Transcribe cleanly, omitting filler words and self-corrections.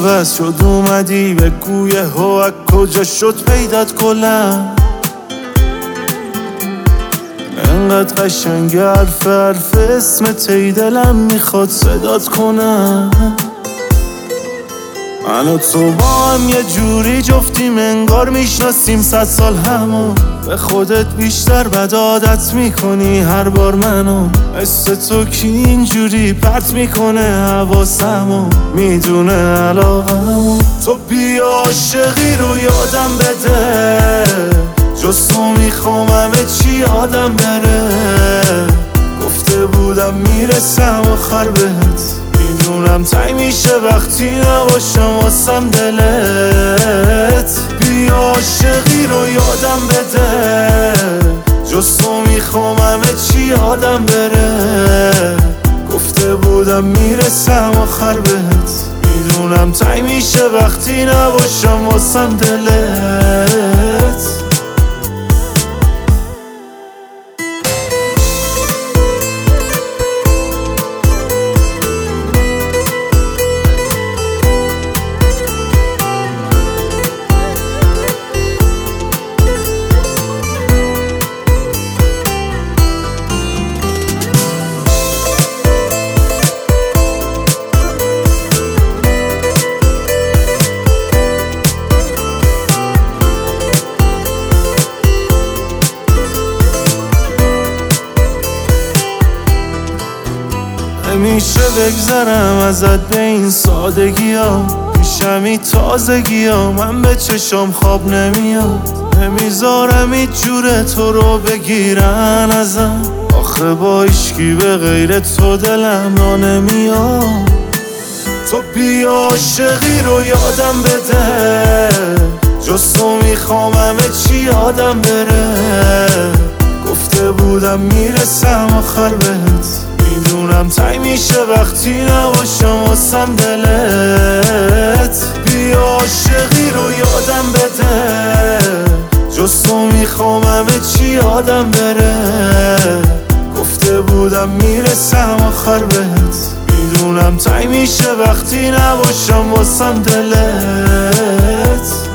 عوض شد اومدی بگو یهو از کجا شد پیدات کلم. انقدر قشنگ حرف اسمت ای دلم میخواد صدات کنم. من و تو با هم یه جوری جفتیم انگار میشناسیم 100 سال همو. به خودت بیشتر بد عادت میکنی هر بار منو. حس تو کی اینجوری پرت میکنه حواسمو. میدونه علاقمو. تو بیا عاشقی رو یادم بده، جز تو میخوام همه چی یادم بره. گفته بودم میرسم آخر بهت، میدونم تنگ میشه وقتی نباشم واسم دلت. بیا عاشقی رو یادم بده، جز تو میخوام همه چی یادم بره. گفته بودم میرسم آخر بهت، میدونم تنگ میشه وقتی نباشم واسم دلت. نمیشه بگذرم ازت به این سادگی ها، پیشمی تازگی ها. من به چشم خواب نمیاد، نمیذارم هیچ جوره تو رو بگیرن ازم. آخه با ایشکی به غیر تو دلم را نمیاد. تو بیا عاشقی رو یادم بده، جز تو میخوام همه چی یادم بره. گفته بودم میرسم آخر بهت، میدونم تنگ میشه وقتی نباشم واسم دلت. بیا عاشقی رو یادم بده، جز تو میخوام همه چی یادم بره. گفته بودم میرسم آخر بهت، میدونم تنگ میشه وقتی نباشم واسم دلت.